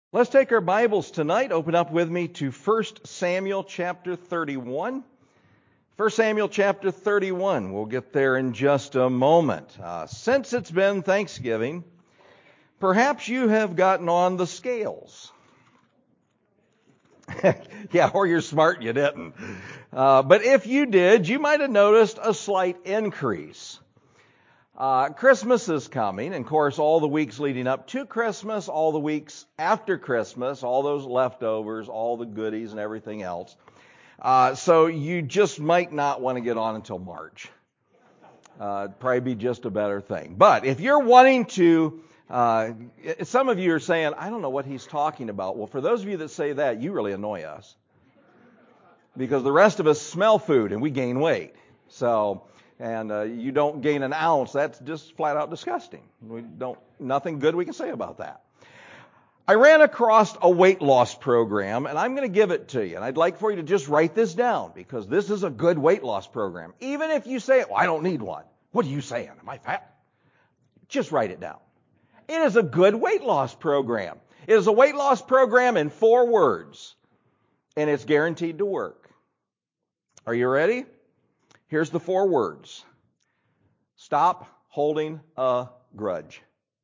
Let's take our Bibles tonight. Open up with me to 1 Samuel chapter 31. 1 Samuel chapter 31. We'll get there in just a moment. Since it's been Thanksgiving, perhaps you have gotten on the scales. Yeah, or you're smart, you didn't. But if you did, you might have noticed a slight increase. Christmas is coming, and of course all the weeks leading up to Christmas, all the weeks after Christmas, all those leftovers, all the goodies and everything else. So you just might not want to get on until March. It'd probably be just a better thing. But if you're wanting to, some of you are saying, I don't know what he's talking about. Well, for those of you that say that, you really annoy us. Because the rest of us smell food and we gain weight. And you don't gain an ounce. That's just flat out disgusting. Nothing good we can say about that. I ran across a weight loss program, and I'm going to give it to you. And I'd like for you to just write this down, because this is a good weight loss program. Even if you say, well, I don't need one. What are you saying? Am I fat? Just write it down. It is a good weight loss program. It is a weight loss program in 4 words, and it's guaranteed to work. Are you ready? Here's the 4 words. Stop holding a grudge.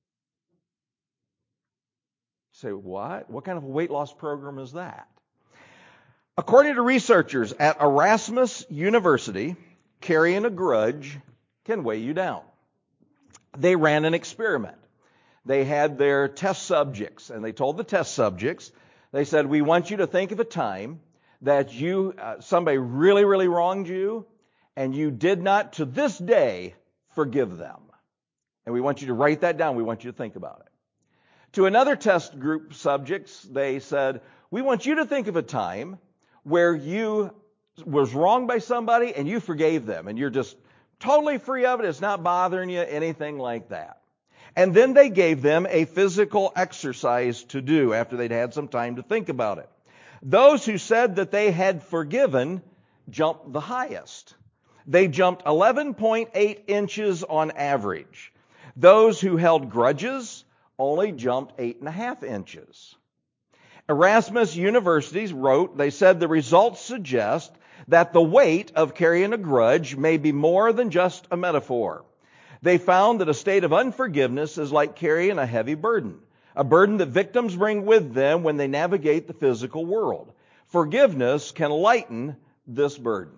You say, what? What kind of a weight loss program is that? According to researchers at Erasmus University, carrying a grudge can weigh you down. They ran an experiment. They had their test subjects, and they told the test subjects, they said, we want you to think of a time that somebody really, really wronged you, and you did not, to this day, forgive them. And we want you to write that down. We want you to think about it. To another test group subjects, they said, we want you to think of a time where you was wronged by somebody and you forgave them. And you're just totally free of it. It's not bothering you, anything like that. And then they gave them a physical exercise to do after they'd had some time to think about it. Those who said that they had forgiven jumped the highest. They jumped 11.8 inches on average. Those who held grudges only jumped 8.5 inches. Erasmus University wrote, they said the results suggest that the weight of carrying a grudge may be more than just a metaphor. They found that a state of unforgiveness is like carrying a heavy burden, a burden that victims bring with them when they navigate the physical world. Forgiveness can lighten this burden.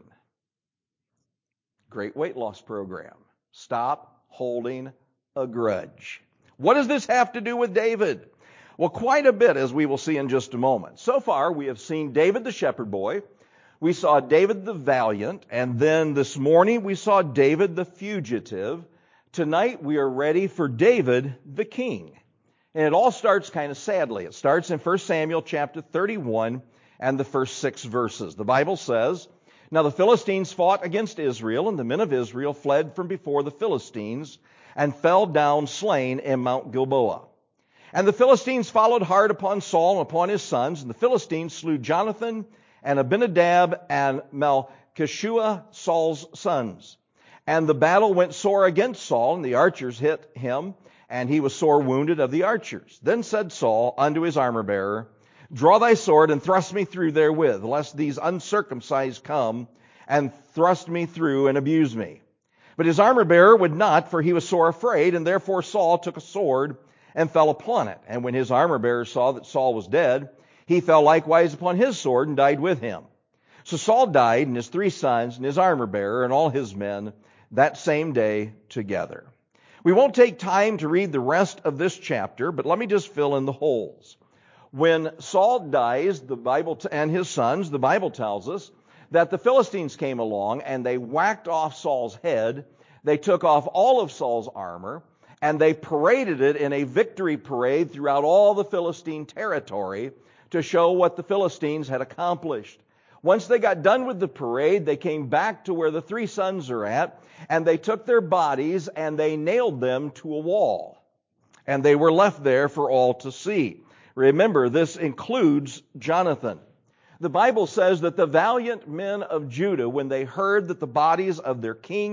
Great weight loss program. Stop holding a grudge. What does this have to do with David? Well, quite a bit, as we will see in just a moment. So far, we have seen David the shepherd boy. We saw David the valiant. And then this morning, we saw David the fugitive. Tonight, we are ready for David the king. And it all starts kind of sadly. It starts in 1 Samuel chapter 31 and the first 6 verses. The Bible says, now the Philistines fought against Israel, and the men of Israel fled from before the Philistines and fell down slain in Mount Gilboa. And the Philistines followed hard upon Saul and upon his sons, and the Philistines slew Jonathan and Abinadab and Malchishua, Saul's sons. And the battle went sore against Saul, and the archers hit him, and he was sore wounded of the archers. Then said Saul unto his armor-bearer, draw thy sword and thrust me through therewith, lest these uncircumcised come and thrust me through and abuse me. But his armor-bearer would not, for he was sore afraid, and therefore Saul took a sword and fell upon it. And when his armor-bearer saw that Saul was dead, he fell likewise upon his sword and died with him. So Saul died, and his 3 sons, and his armor-bearer, and all his men, that same day together. We won't take time to read the rest of this chapter, but let me just fill in the holes. When Saul dies, the Bible and his sons, the Bible tells us that the Philistines came along and they whacked off Saul's head. They took off all of Saul's armor and they paraded it in a victory parade throughout all the Philistine territory to show what the Philistines had accomplished. Once they got done with the parade, they came back to where the 3 sons are at, and they took their bodies and they nailed them to a wall. And they were left there for all to see. Remember, this includes Jonathan. The Bible says that the valiant men of Judah, when they heard that the bodies of their king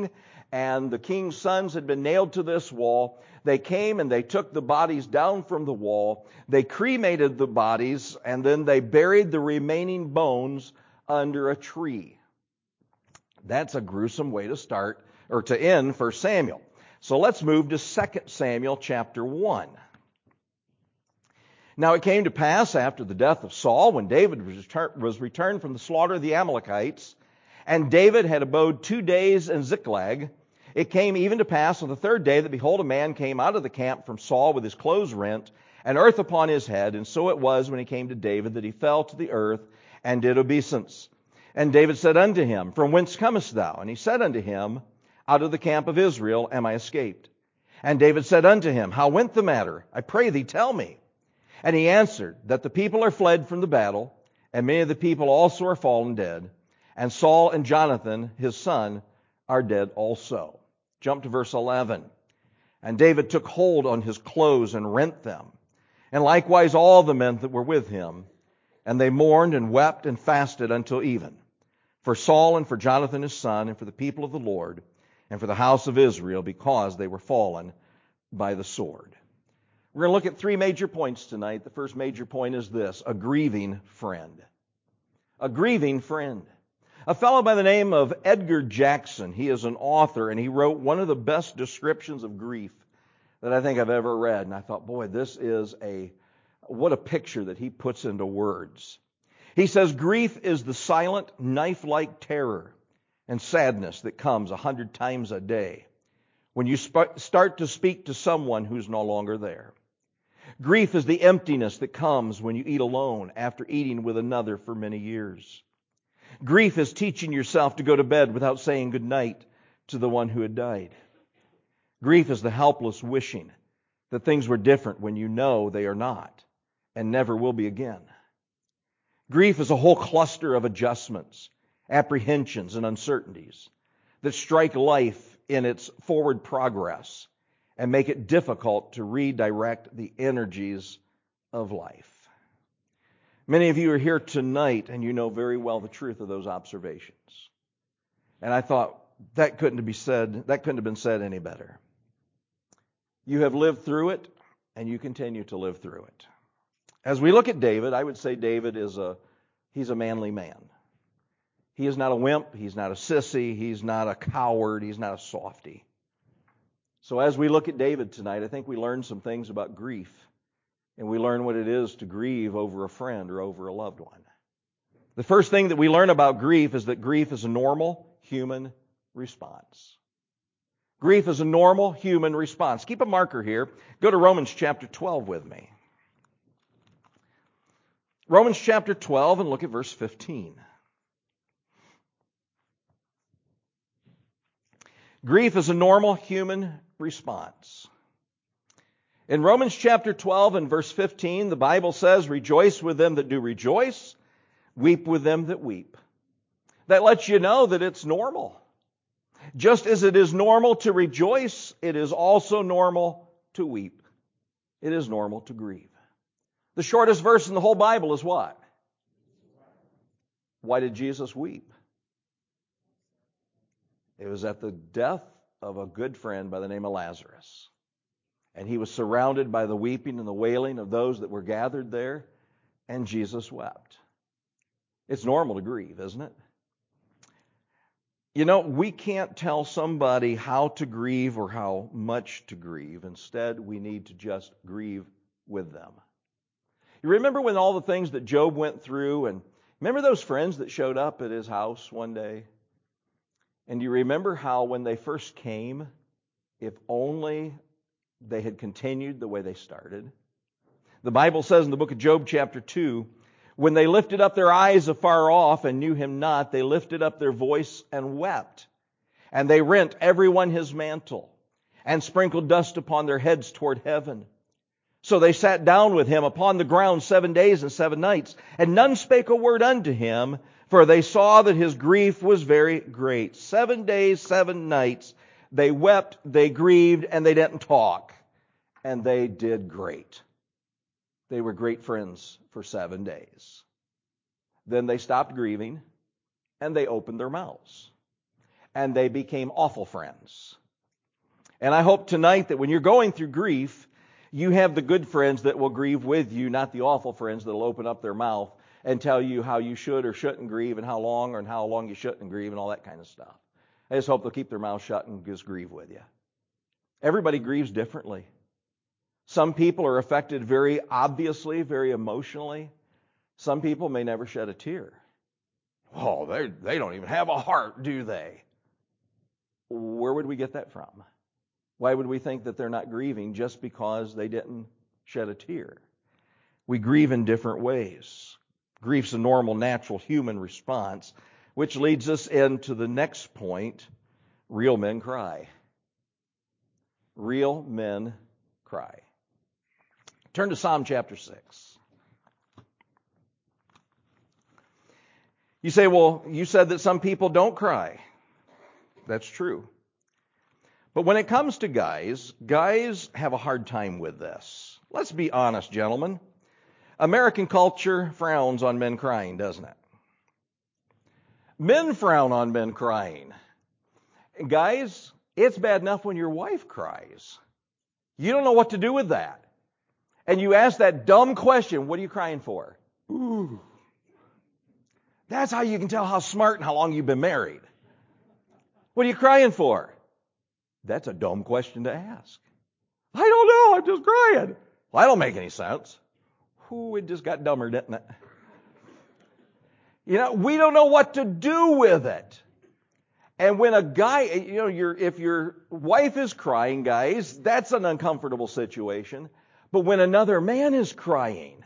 and the king's sons had been nailed to this wall. They came and they took the bodies down from the wall. They cremated the bodies, and then they buried the remaining bones under a tree. That's a gruesome way to start, or to end 1 Samuel. So let's move to 2 Samuel chapter 1. Now it came to pass after the death of Saul, when David was returned from the slaughter of the Amalekites, and David had abode 2 days in Ziklag, it came even to pass on the third day that, behold, a man came out of the camp from Saul with his clothes rent, and earth upon his head. And so it was, when he came to David, that he fell to the earth and did obeisance. And David said unto him, From whence comest thou? And he said unto him, Out of the camp of Israel am I escaped. And David said unto him, How went the matter? I pray thee, tell me. And he answered, That the people are fled from the battle, and many of the people also are fallen dead. And Saul and Jonathan, his son, are dead also. Jump to verse 11. And David took hold on his clothes and rent them, and likewise all the men that were with him. And they mourned and wept and fasted until even, for Saul and for Jonathan his son, and for the people of the Lord, and for the house of Israel, because they were fallen by the sword. We're going to look at 3 major points tonight. The first major point is this: a grieving friend. A grieving friend. A fellow by the name of Edgar Jackson, he is an author, and he wrote one of the best descriptions of grief that I think I've ever read. And I thought, boy, this is what a picture that he puts into words. He says, grief is the silent, knife-like terror and sadness that comes 100 times a day when you start to speak to someone who's no longer there. Grief is the emptiness that comes when you eat alone after eating with another for many years. Grief is teaching yourself to go to bed without saying goodnight to the one who had died. Grief is the helpless wishing that things were different when you know they are not and never will be again. Grief is a whole cluster of adjustments, apprehensions, and uncertainties that strike life in its forward progress and make it difficult to redirect the energies of life. Many of you are here tonight and you know very well the truth of those observations. And I thought that couldn't have been said any better. You have lived through it and you continue to live through it. As we look at David, I would say David he's a manly man. He is not a wimp, he's not a sissy, he's not a coward, he's not a softy. So as we look at David tonight, I think we learn some things about grief. And we learn what it is to grieve over a friend or over a loved one. The first thing that we learn about grief is that grief is a normal human response. Grief is a normal human response. Keep a marker here. Go to Romans chapter 12 with me. Romans chapter 12 and look at verse 15. Grief is a normal human response. In Romans chapter 12 and verse 15, the Bible says, Rejoice with them that do rejoice, weep with them that weep. That lets you know that it's normal. Just as it is normal to rejoice, it is also normal to weep. It is normal to grieve. The shortest verse in the whole Bible is what? Why did Jesus weep? It was at the death of a good friend by the name of Lazarus. And he was surrounded by the weeping and the wailing of those that were gathered there, and Jesus wept. It's normal to grieve, isn't it? You know, we can't tell somebody how to grieve or how much to grieve. Instead, we need to just grieve with them. You remember when all the things that Job went through, and remember those friends that showed up at his house one day? And you remember how when they first came, if only they had continued the way they started. The Bible says in the book of Job chapter 2, when they lifted up their eyes afar off and knew him not, they lifted up their voice and wept. And they rent every one his mantle and sprinkled dust upon their heads toward heaven. So they sat down with him upon the ground 7 days and 7 nights, and none spake a word unto him, for they saw that his grief was very great. 7 days, 7 nights, they wept, they grieved, and they didn't talk. And they did great. They were great friends for 7 days. Then they stopped grieving, and they opened their mouths. and they became awful friends. And I hope tonight that when you're going through grief, you have the good friends that will grieve with you, not the awful friends that will open up their mouth and tell you how you should or shouldn't grieve and how long you shouldn't grieve and all that kind of stuff. I just hope they'll keep their mouth shut and just grieve with you. Everybody grieves differently. Some people are affected very obviously, very emotionally. Some people may never shed a tear. Oh, they don't even have a heart, do they? Where would we get that from? Why would we think that they're not grieving just because they didn't shed a tear? We grieve in different ways. Grief's a normal, natural human response, which leads us into the next point. Real men cry. Real men cry. Turn to Psalm chapter 6. You say, well, you said that some people don't cry. That's true. But when it comes to guys have a hard time with this. Let's be honest, gentlemen. American culture frowns on men crying, doesn't it? Men frown on men crying. Guys, it's bad enough when your wife cries. You don't know what to do with that. And you ask that dumb question, what are you crying for? Ooh. That's how you can tell how smart and how long you've been married. What are you crying for? That's a dumb question to ask. I don't know, I'm just crying. Well, that don't make any sense. Ooh, it just got dumber, didn't it? You know, we don't know what to do with it. And when a guy, if your wife is crying, guys, that's an uncomfortable situation. But when another man is crying,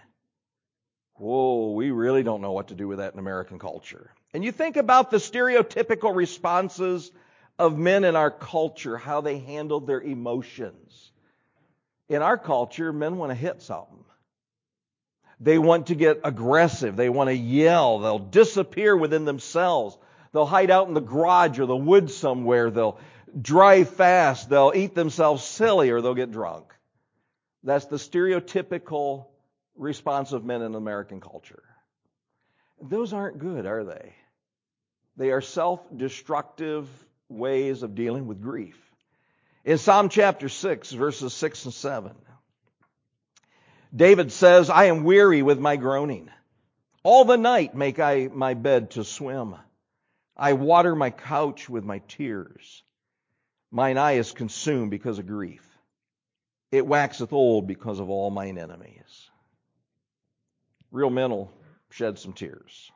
whoa, we really don't know what to do with that in American culture. And you think about the stereotypical responses of men in our culture, how they handle their emotions. In our culture, men want to hit something. They want to get aggressive. They want to yell. They'll disappear within themselves. They'll hide out in the garage or the woods somewhere. They'll drive fast. They'll eat themselves silly or they'll get drunk. That's the stereotypical response of men in American culture. Those aren't good, are they? They are self-destructive ways of dealing with grief. In Psalm chapter 6, verses 6 and 7, David says, I am weary with my groaning. All the night make I my bed to swim. I water my couch with my tears. Mine eye is consumed because of grief. It waxeth old because of all mine enemies. Real men will shed some tears.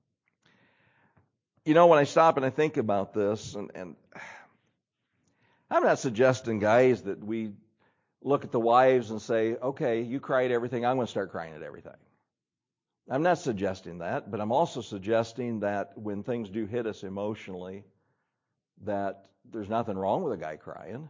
You know, when I stop and I think about this, and I'm not suggesting, guys, that we look at the wives and say, okay, you cry at everything, I'm going to start crying at everything. I'm not suggesting that, but I'm also suggesting that when things do hit us emotionally, that there's nothing wrong with a guy crying.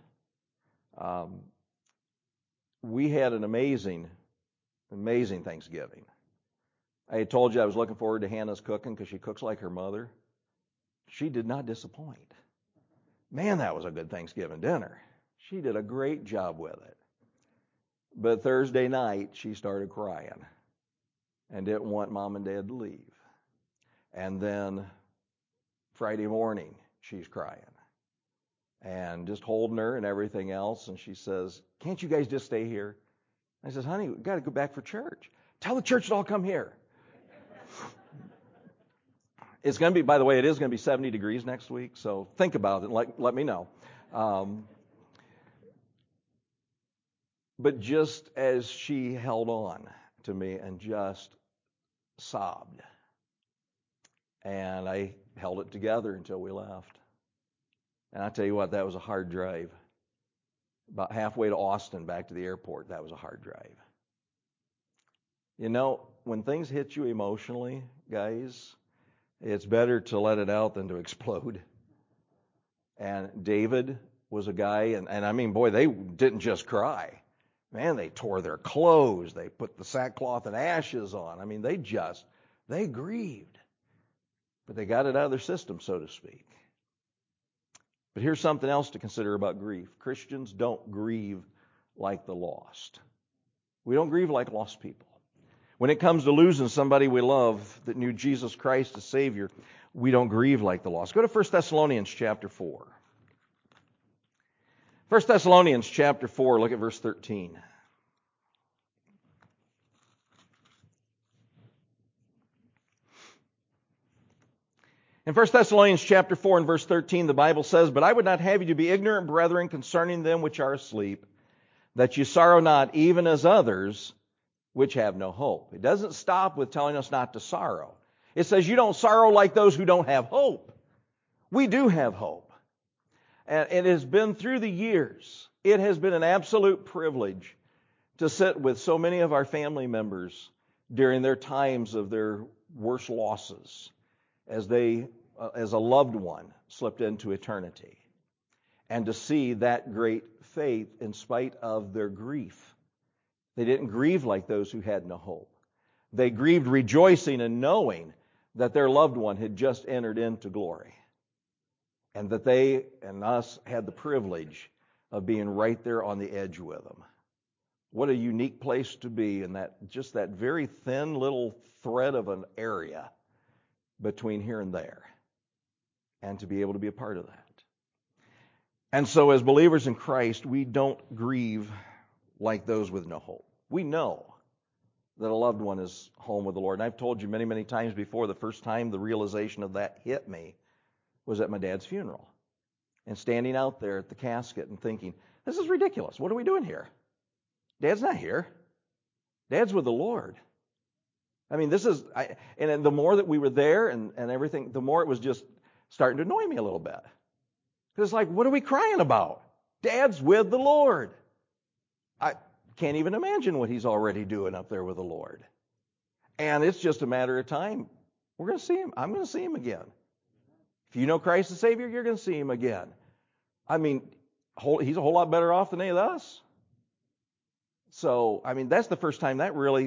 We had an amazing Thanksgiving. I had told you I was looking forward to Hannah's cooking because she cooks like her mother. She did not disappoint. Man, that was a good Thanksgiving dinner. She did a great job with it. But Thursday night, she started crying and didn't want Mom and Dad to leave. And then Friday morning, she's crying and just holding her and everything else. And she says, can't you guys just stay here? I says, honey, we've got to go back for church. Tell the church to all come here. It's going to be, by the way, it is going to be 70 degrees next week, so think about it and let me know. But just as she held on to me and just sobbed, and I held it together until we left. And I tell you what, that was a hard drive. About halfway to Austin, back to the airport, that was a hard drive. You know, when things hit you emotionally, guys, it's better to let it out than to explode. And David was a guy, and I mean, boy, they didn't just cry. Man, they tore their clothes. They put the sackcloth and ashes on. I mean, they grieved. But they got it out of their system, so to speak. But here's something else to consider about grief. Christians don't grieve like the lost. We don't grieve like lost people. When it comes to losing somebody we love that knew Jesus Christ as Savior, we don't grieve like the lost. Go to 1 Thessalonians chapter 4. 1 Thessalonians chapter 4, look at verse 13. In 1 Thessalonians chapter 4 and verse 13, the Bible says, "But I would not have you to be ignorant, brethren, concerning them which are asleep, that you sorrow not, even as others which have no hope." It doesn't stop with telling us not to sorrow. It says you don't sorrow like those who don't have hope. We do have hope. And it has been through the years, it has been an absolute privilege to sit with so many of our family members during their times of their worst losses as a loved one slipped into eternity, and to see that great faith in spite of their grief. They didn't grieve like those who had no hope. They grieved rejoicing and knowing that their loved one had just entered into glory, and that they and us had the privilege of being right there on the edge with them. What a unique place to be in just that very thin little thread of an area between here and there, and to be able to be a part of that. And so as believers in Christ, we don't grieve like those with no hope. We know that a loved one is home with the Lord. And I've told you many, many times before, the first time the realization of that hit me was at my dad's funeral. And standing out there at the casket and thinking, this is ridiculous. What are we doing here? Dad's not here. Dad's with the Lord. I mean, and the more that we were there and everything, the more it was just starting to annoy me a little bit. Because it's like, what are we crying about? Dad's with the Lord. I can't even imagine what he's already doing up there with the Lord. And it's just a matter of time. We're going to see him. I'm going to see him again. If you know Christ the Savior, you're going to see him again. I mean, he's a whole lot better off than any of us. So, I mean, that's the first time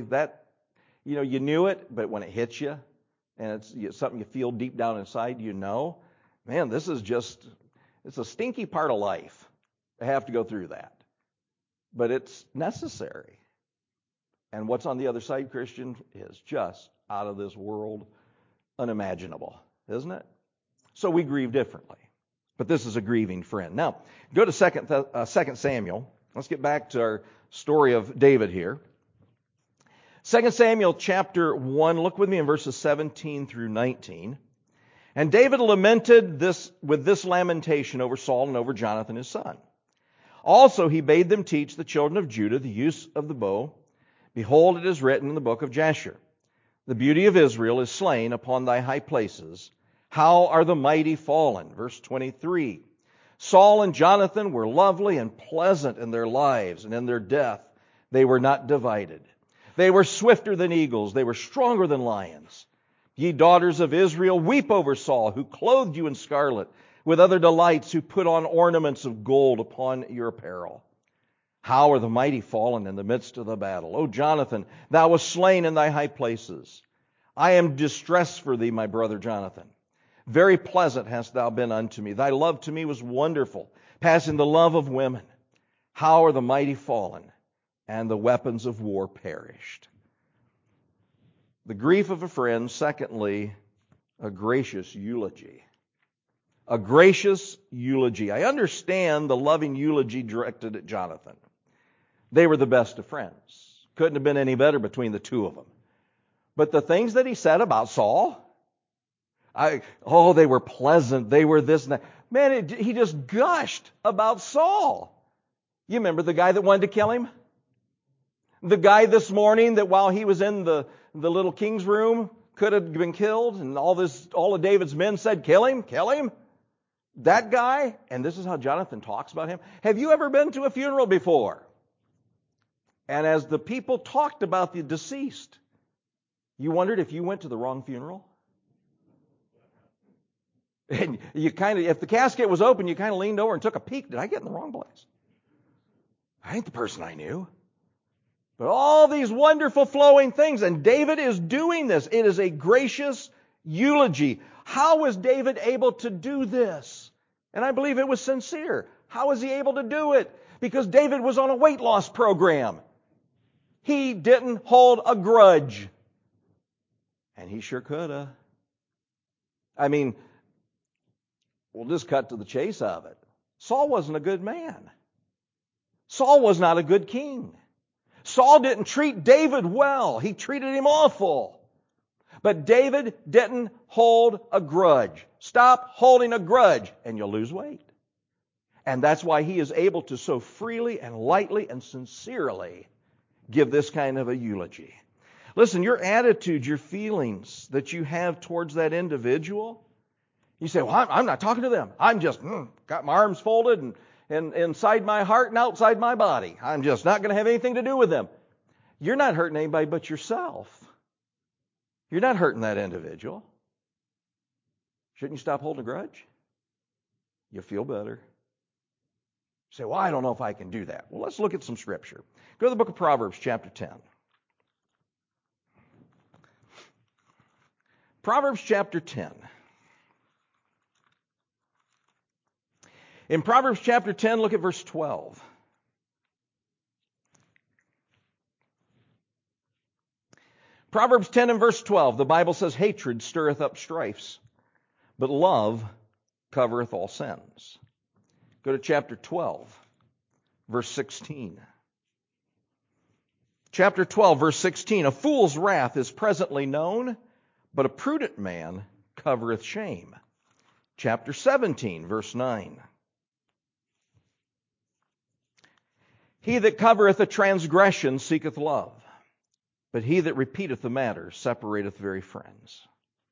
you knew it, but when it hits you, and it's something you feel deep down inside, man, it's a stinky part of life to have to go through that. But it's necessary. And what's on the other side, Christian, is just out of this world, unimaginable, isn't it? So we grieve differently. But this is a grieving friend. Now, go to 2 Samuel. Let's get back to our story of David here. 2 Samuel chapter 1, look with me in verses 17 through 19. "And David lamented with this lamentation over Saul and over Jonathan his son. Also he bade them teach the children of Judah the use of the bow. Behold, it is written in the book of Jasher, the beauty of Israel is slain upon thy high places. How are the mighty fallen?" Verse 23. "Saul and Jonathan were lovely and pleasant in their lives, and in their death they were not divided. They were swifter than eagles, they were stronger than lions. Ye daughters of Israel, weep over Saul, who clothed you in scarlet, with other delights, who put on ornaments of gold upon your apparel. How are the mighty fallen in the midst of the battle? O Jonathan, thou wast slain in thy high places. I am distressed for thee, my brother Jonathan. Very pleasant hast thou been unto me. Thy love to me was wonderful, passing the love of women. How are the mighty fallen, and the weapons of war perished." The grief of a friend. Secondly, a gracious eulogy. A gracious eulogy. I understand the loving eulogy directed at Jonathan. They were the best of friends. Couldn't have been any better between the two of them. But the things that he said about Saul, they were pleasant. They were this and that. Man, he just gushed about Saul. You remember the guy that wanted to kill him? The guy this morning that while he was in the little king's room could have been killed, and all of David's men said, kill him, kill him. That guy, and this is how Jonathan talks about him. Have you ever been to a funeral before? And as the people talked about the deceased, you wondered if you went to the wrong funeral? And if the casket was open, you kind of leaned over and took a peek. Did I get in the wrong place? I ain't the person I knew. But all these wonderful flowing things, and David is doing this. It is a gracious eulogy. How was David able to do this? And I believe it was sincere. How was he able to do it? Because David was on a weight loss program. He didn't hold a grudge. And he sure could have. I mean, we'll just cut to the chase of it. Saul wasn't a good man. Saul was not a good king. Saul didn't treat David well. He treated him awful. But David didn't hold a grudge. Stop holding a grudge and you'll lose weight. And that's why he is able to so freely and lightly and sincerely give this kind of a eulogy. Listen, your attitude, your feelings that you have towards that individual, you say, well, I'm not talking to them. I'm just got my arms folded and inside my heart and outside my body. I'm just not going to have anything to do with them. You're not hurting anybody but yourself. You're not hurting that individual. Shouldn't you stop holding a grudge? You'll feel better. You say, well, I don't know if I can do that. Well, let's look at some scripture. Go to the book of Proverbs, chapter 10. Proverbs chapter 10. In Proverbs chapter 10, look at verse 12. Proverbs 10 and verse 12, the Bible says, hatred stirreth up strifes, but love covereth all sins. Go to chapter 12, verse 16. Chapter 12, verse 16, a fool's wrath is presently known, but a prudent man covereth shame. Chapter 17, verse 9. He that covereth a transgression seeketh love, but he that repeateth the matter separateth very friends.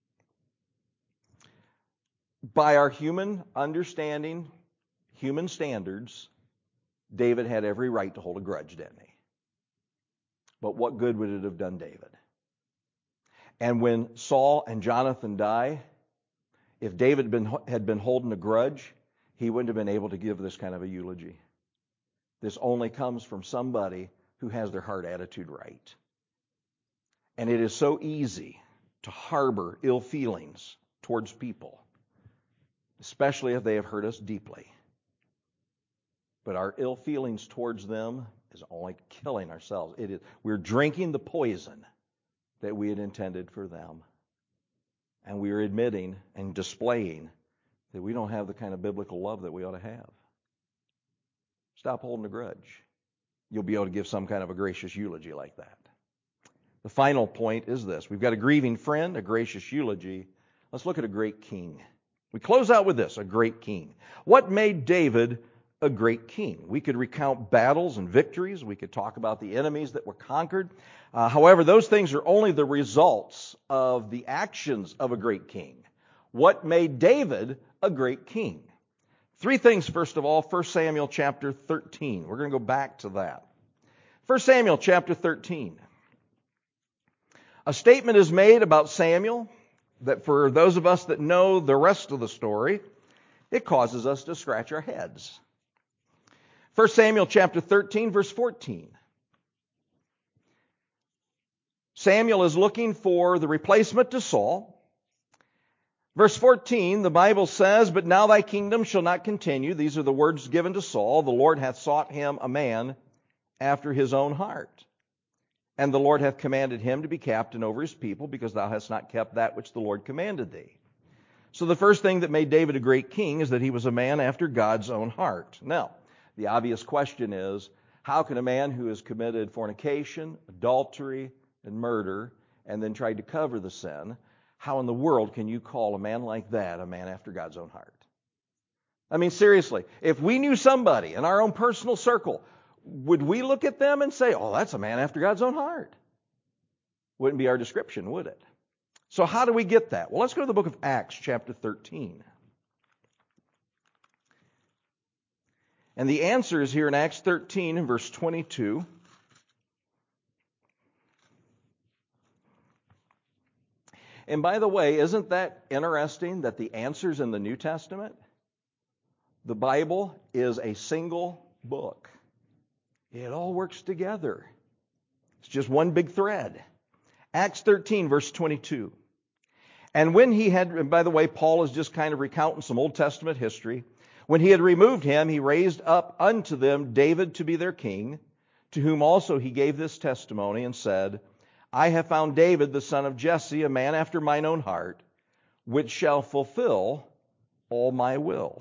By our human understanding, human standards, David had every right to hold a grudge, didn't he? But what good would it have done David? And when Saul and Jonathan die, if David had been holding a grudge, he wouldn't have been able to give this kind of a eulogy. This only comes from somebody who has their heart attitude right. And it is so easy to harbor ill feelings towards people, especially if they have hurt us deeply. But our ill feelings towards them is only killing ourselves. We're drinking the poison that we had intended for them. And we are admitting and displaying that we don't have the kind of biblical love that we ought to have. Stop holding a grudge. You'll be able to give some kind of a gracious eulogy like that. The final point is this. We've got a grieving friend, a gracious eulogy. Let's look at a great king. We close out with this, a great king. What made David a great king? We could recount battles and victories. We could talk about the enemies that were conquered. However, those things are only the results of the actions of a great king. What made David a great king? Three things, first of all. 1 Samuel chapter 13. We're going to go back to that. 1 Samuel chapter 13. A statement is made about Samuel that for those of us that know the rest of the story, it causes us to scratch our heads. 1 Samuel chapter 13, verse 14. Samuel is looking for the replacement to Saul. Verse 14, the Bible says, but now thy kingdom shall not continue. These are the words given to Saul. The Lord hath sought him a man after his own heart. And the Lord hath commanded him to be captain over his people, because thou hast not kept that which the Lord commanded thee. So the first thing that made David a great king is that he was a man after God's own heart. Now, the obvious question is, how can a man who has committed fornication, adultery, and murder, and then tried to cover the sin, how in the world can you call a man like that a man after God's own heart? I mean, seriously, if we knew somebody in our own personal circle, would we look at them and say, oh, that's a man after God's own heart? Wouldn't be our description, would it? So how do we get that? Well, let's go to the book of Acts, chapter 13. And the answer is here in Acts 13, verse 22. And by the way, isn't that interesting that the answer's in the New Testament? The Bible is a single book. It all works together. It's just one big thread. Acts 13, verse 22. And when he had, and by the way, Paul is just kind of recounting some Old Testament history. When he had removed him, he raised up unto them David to be their king, to whom also he gave this testimony and said, I have found David the son of Jesse, a man after mine own heart, which shall fulfill all my will.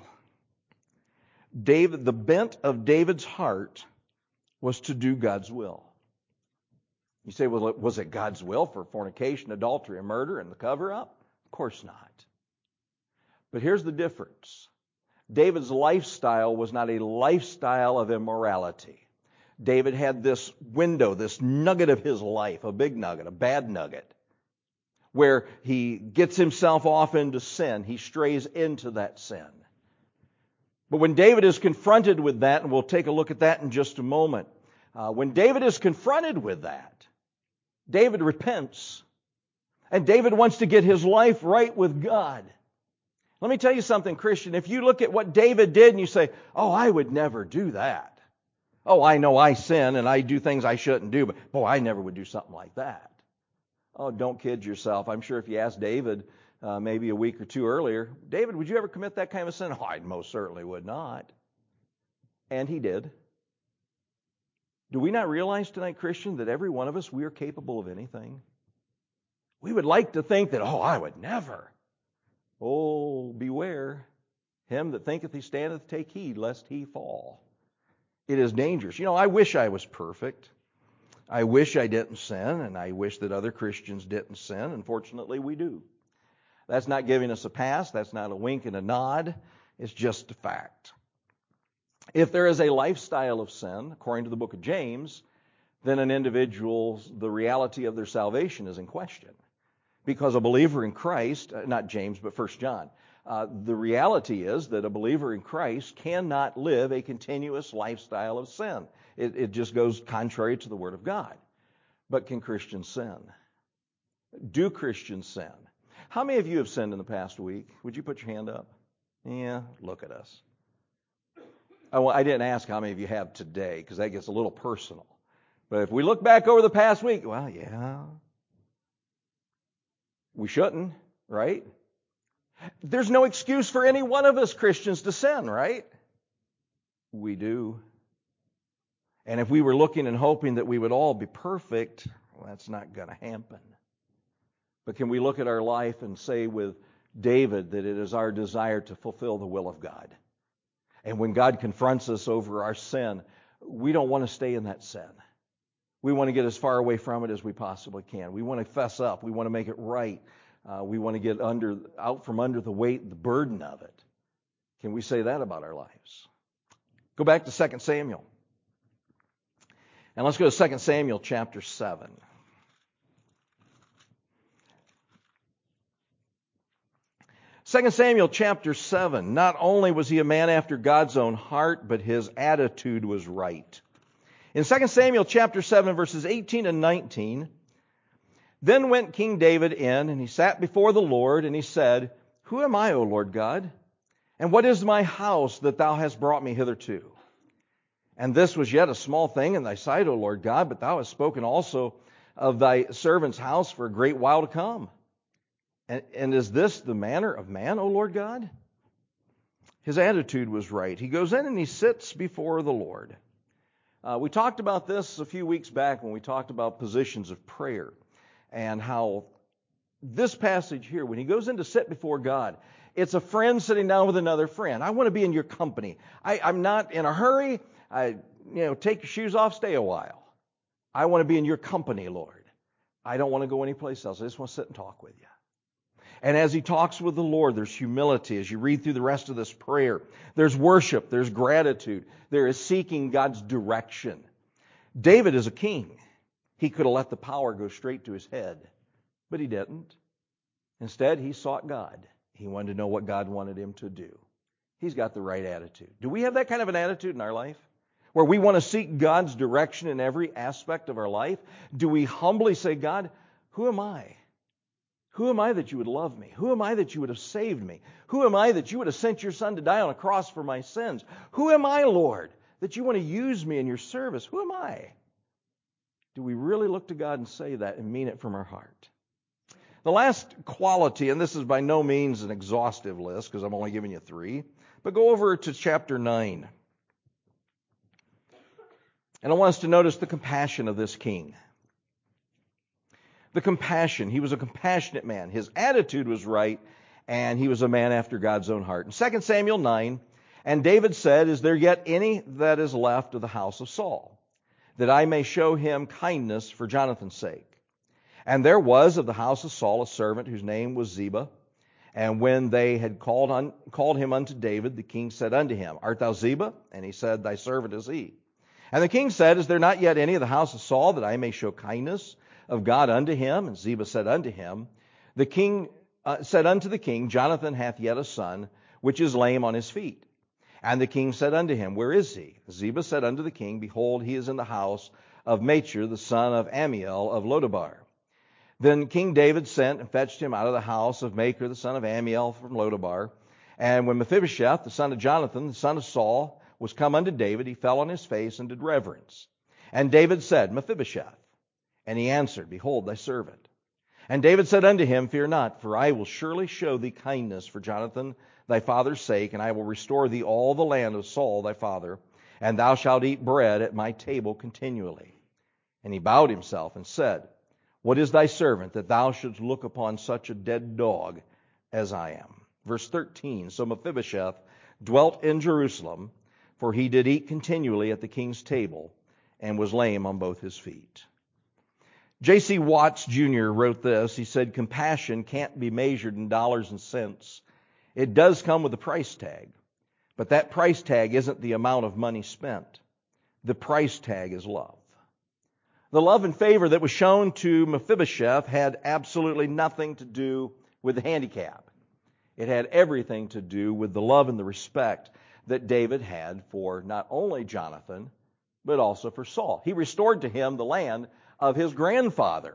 David, the bent of David's heart was to do God's will. You say, well, was it God's will for fornication, adultery, and murder and the cover-up? Of course not. But here's the difference. David's lifestyle was not a lifestyle of immorality. David had this window, this nugget of his life, a big nugget, a bad nugget, where he gets himself off into sin. He strays into that sin. But when David is confronted with that, and we'll take a look at that in just a moment, when David is confronted with that, David repents. And David wants to get his life right with God. Let me tell you something, Christian. If you look at what David did and you say, oh, I would never do that. Oh, I know I sin and I do things I shouldn't do, but boy, I never would do something like that. Oh, don't kid yourself. I'm sure if you asked David maybe a week or two earlier, David, would you ever commit that kind of sin? Oh, I most certainly would not. And he did. Do we not realize tonight, Christian, that every one of us, we are capable of anything? We would like to think that, oh, I would never. Oh, beware. Him that thinketh he standeth, take heed lest he fall. It is dangerous. You know, I wish I was perfect. I wish I didn't sin, and I wish that other Christians didn't sin. Unfortunately, we do. That's not giving us a pass. That's not a wink and a nod. It's just a fact. If there is a lifestyle of sin, according to the book of James, then an individual's, the reality of their salvation is in question. Because a believer in Christ, not James, but 1 John, the reality is that a believer in Christ cannot live a continuous lifestyle of sin. It just goes contrary to the Word of God. But can Christians sin? Do Christians sin? How many of you have sinned in the past week? Would you put your hand up? Yeah, look at us. Oh, I didn't ask how many of you have today, because that gets a little personal. But if we look back over the past week, well, yeah. We shouldn't, right? There's no excuse for any one of us Christians to sin, right? We do. And if we were looking and hoping that we would all be perfect, well, that's not going to happen. But can we look at our life and say with David that it is our desire to fulfill the will of God? And when God confronts us over our sin, we don't want to stay in that sin. We want to get as far away from it as we possibly can. We want to fess up. We want to make it right. We want to get out from under the weight, the burden of it. Can we say that about our lives? Go back to 2 Samuel. And let's go to 2 Samuel chapter 7. Second Samuel chapter 7, not only was he a man after God's own heart, but his attitude was right. In 2 Samuel chapter 7, verses 18 and 19, then went King David in, and he sat before the Lord, and he said, Who am I, O Lord God? And what is my house that thou hast brought me hitherto? And this was yet a small thing in thy sight, O Lord God, but thou hast spoken also of thy servant's house for a great while to come. And is this the manner of man, O Lord God? His attitude was right. He goes in and he sits before the Lord. We talked about this a few weeks back when we talked about positions of prayer and how this passage here, when he goes in to sit before God, it's a friend sitting down with another friend. I want to be in your company. I'm not in a hurry. Take your shoes off, stay a while. I want to be in your company, Lord. I don't want to go anyplace else. I just want to sit and talk with you. And as he talks with the Lord, there's humility. As you read through the rest of this prayer, there's worship, there's gratitude, there is seeking God's direction. David is a king. He could have let the power go straight to his head, but he didn't. Instead, he sought God. He wanted to know what God wanted him to do. He's got the right attitude. Do we have that kind of an attitude in our life? Where we want to seek God's direction in every aspect of our life? Do we humbly say, God, who am I? Who am I that you would love me? Who am I that you would have saved me? Who am I that you would have sent your Son to die on a cross for my sins? Who am I, Lord, that you want to use me in your service? Who am I? Do we really look to God and say that and mean it from our heart? The last quality, and this is by no means an exhaustive list because I'm only giving you 3, but go over to chapter 9. And I want us to notice the compassion of this king. The compassion. He was a compassionate man. His attitude was right, and he was a man after God's own heart. In 2 Samuel 9, and David said, "Is there yet any that is left of the house of Saul, that I may show him kindness for Jonathan's sake? And there was of the house of Saul a servant whose name was Ziba. And when they had called him unto David, the king said unto him, Art thou Ziba? And he said, Thy servant is he. And the king said, Is there not yet any of the house of Saul, that I may show kindness of God unto him? And Ziba said unto him, The king said unto the king, Jonathan hath yet a son, which is lame on his feet. And the king said unto him, Where is he? Ziba said unto the king, Behold, he is in the house of Machir, the son of Ammiel of Lodabar. Then King David sent and fetched him out of the house of Machir, the son of Ammiel from Lodabar. And when Mephibosheth, the son of Jonathan, the son of Saul, was come unto David, he fell on his face and did reverence. And David said, Mephibosheth. And he answered, Behold, thy servant. And David said unto him, Fear not, for I will surely show thee kindness for Jonathan thy father's sake, and I will restore thee all the land of Saul thy father, and thou shalt eat bread at my table continually. And he bowed himself and said, What is thy servant, that thou shouldst look upon such a dead dog as I am? Verse 13, So Mephibosheth dwelt in Jerusalem, for he did eat continually at the king's table, and was lame on both his feet. J.C. Watts Jr. wrote this. He said, Compassion can't be measured in dollars and cents. It does come with a price tag, but that price tag isn't the amount of money spent. The price tag is love. The love and favor that was shown to Mephibosheth had absolutely nothing to do with the handicap. It had everything to do with the love and the respect that David had for not only Jonathan, but also for Saul. He restored to him the land of his grandfather.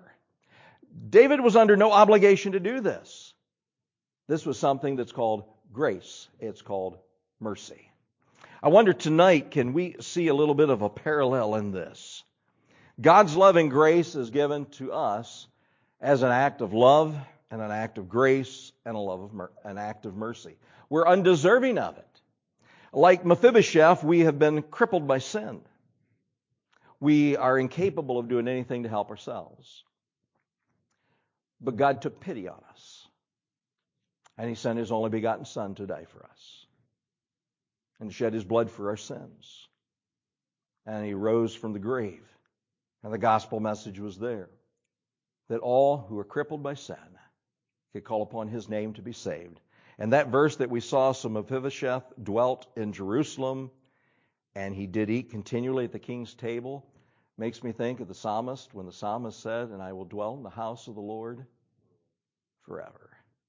David was under no obligation to do this. This was something that's called grace. It's called mercy. I wonder tonight, can we see a little bit of a parallel in this? God's love and grace is given to us as an act of love and an act of grace and an act of mercy. We're undeserving of it. Like Mephibosheth, we have been crippled by sin. We are incapable of doing anything to help ourselves. But God took pity on us. And He sent His only begotten Son to die for us. And shed His blood for our sins. And He rose from the grave. And the gospel message was there. That all who are crippled by sin could call upon His name to be saved. And that verse that we saw, so Mephibosheth dwelt in Jerusalem, and he did eat continually at the king's table, makes me think of the psalmist when the psalmist said, And I will dwell in the house of the Lord forever.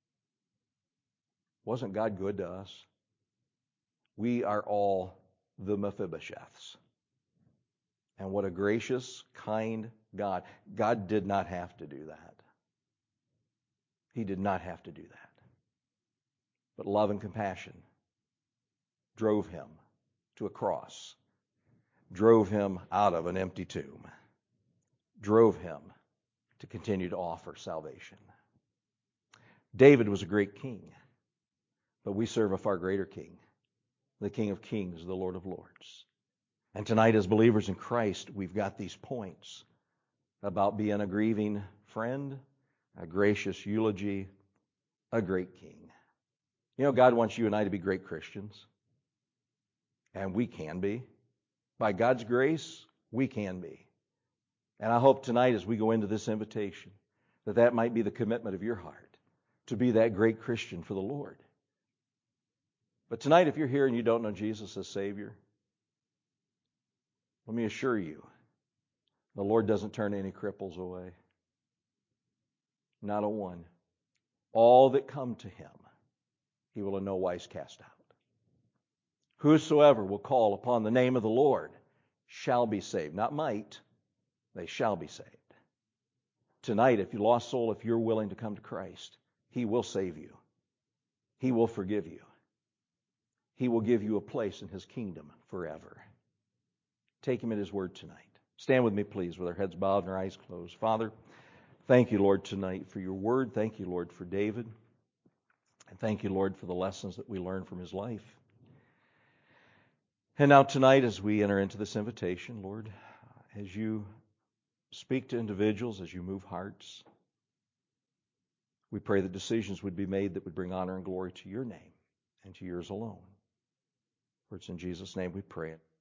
Wasn't God good to us? We are all the Mephibosheths. And what a gracious, kind God. God did not have to do that. He did not have to do that. But love and compassion drove Him to a cross, drove Him out of an empty tomb, drove Him to continue to offer salvation. David was a great king, but we serve a far greater king, the King of Kings, the Lord of Lords. And tonight, as believers in Christ, we've got these points about being a grieving friend, a gracious eulogy, a great king. You know, God wants you and I to be great Christians. And we can be. By God's grace, we can be. And I hope tonight, as we go into this invitation, that might be the commitment of your heart, to be that great Christian for the Lord. But tonight, if you're here and you don't know Jesus as Savior, let me assure you, the Lord doesn't turn any cripples away. Not a one. All that come to Him, He will in no wise cast out. Whosoever will call upon the name of the Lord shall be saved. Not might, they shall be saved. Tonight, if you lost soul, if you're willing to come to Christ, He will save you. He will forgive you. He will give you a place in His kingdom forever. Take Him at His word tonight. Stand with me, please, with our heads bowed and our eyes closed. Father, thank you, Lord, tonight for your word. Thank you, Lord, for David. And thank you, Lord, for the lessons that we learn from his life. And now tonight, as we enter into this invitation, Lord, as you speak to individuals, as you move hearts, We pray that decisions would be made that would bring honor and glory to your name and to yours alone. For it's in Jesus' name we pray it.